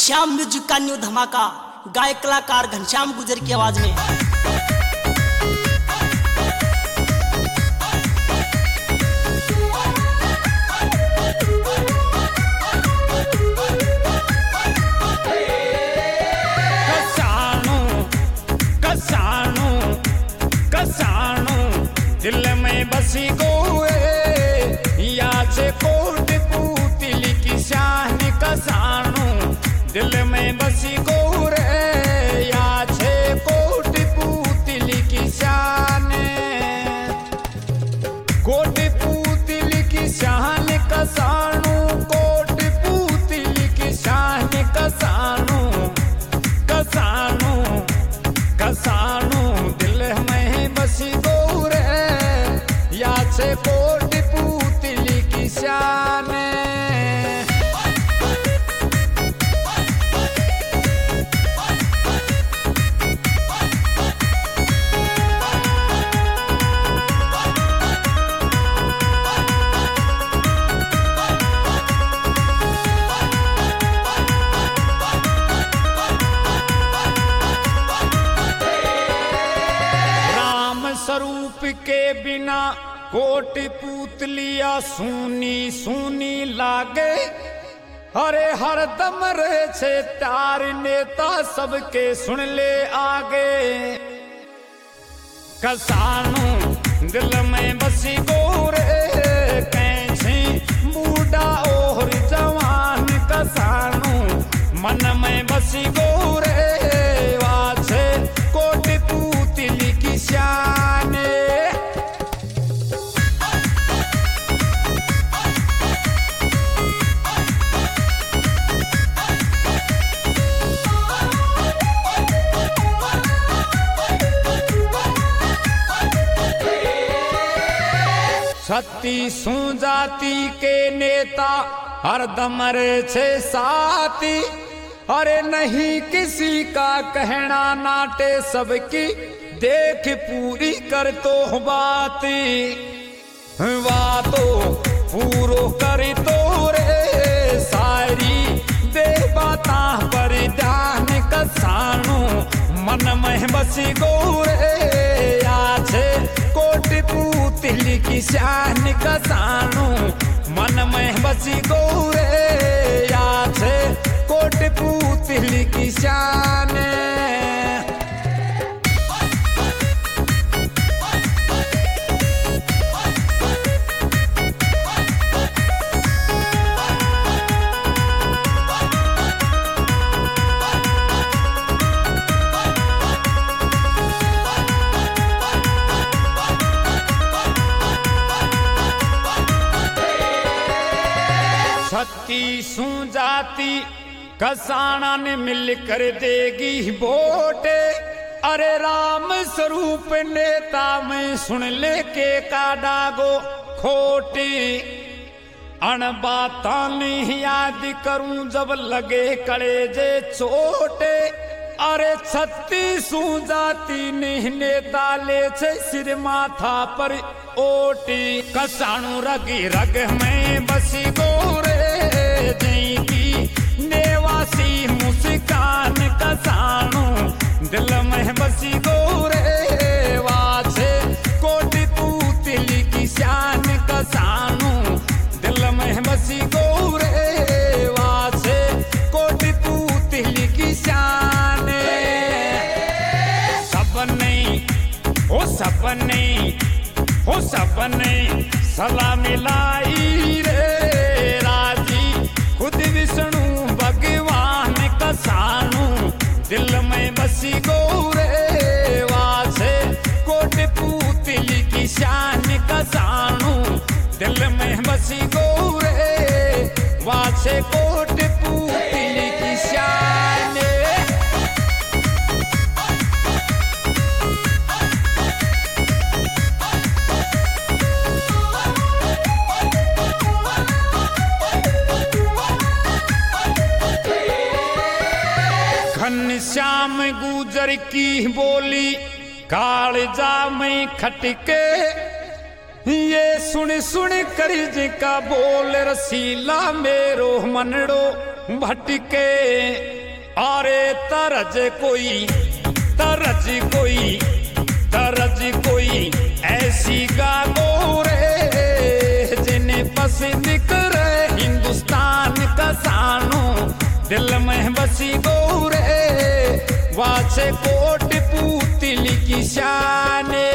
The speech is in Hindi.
श्याम म्यूजिक का न्यू धमाका गायक कलाकार घनश्याम गुजर की आवाज में। दिल में बसी गोए या से कोट पूतली की शान कसानू दिल में बसी गोरे या से कोट पूतली की शान कोट पूतली की शान कसानू कोट पूतली की शान कसानू कसानू कसानू दिल में बसी गोरे या से कोट पूतली की शान राम स्वरूप के बिना कोट पूतलिया सूनी सूनी लागे। अरे हर दम रहे छे तार नेता सबके सुन ले आगे। कसानू दिल में बसी गोरे कैसी बूढ़ा और जवान कसानू मन में बसी गोरे वाछे कोट पूतली की शान छत्तीसू जाति के नेता हरदम रे छे साथी। अरे नहीं किसी का कहना नाटे सबकी देख पूरी कर तो बाती बातों पूरो करी तो रे सारी दे बाता पर ध्यान कसानू मन में बसी गोरे आछे कोट पूतली की शान कसानू मन में बसी गोरे आछे कोट पूतली की शान छत्तीसू जाति कसाना ने मिलकर देगी वोट। अरे राम स्वरूप नेता में सुन ले के का डागो खोटी अण बाता नहीं याद करूं जब लगे कलेजे चोटे। अरे छत्तीसू जाति ने नेता ले छे सिर माथा पर ओटी। कसाणू रगी रग में बसी गोरे जई की नेवासी मुस्कान कसाणू दिल में बसी गोरे वाछे कोट पूतली की शान कसाणू दिल में बसी गोरे वाछे कोट पूतली की शान सपने सलाह मिलाई रे राजी खुद विष्णु भगवान कसानू दिल में बसी गोरे वाछे कोट पूतली की शान कसानू दिल में बसी गोरे वाछे कोट पूतली की शान घनश्याम गुजर की बोली कालजा में खटके। ये सुन सुन कर जिका बोल रसीला मेरो मनड़ो भटके। अरे तरज कोई ऐसी गागो रे जिन्हें पसंद करे हिंदुस्तान का सानो दिल में बसी गो रे वाचे कोट पुतली की शान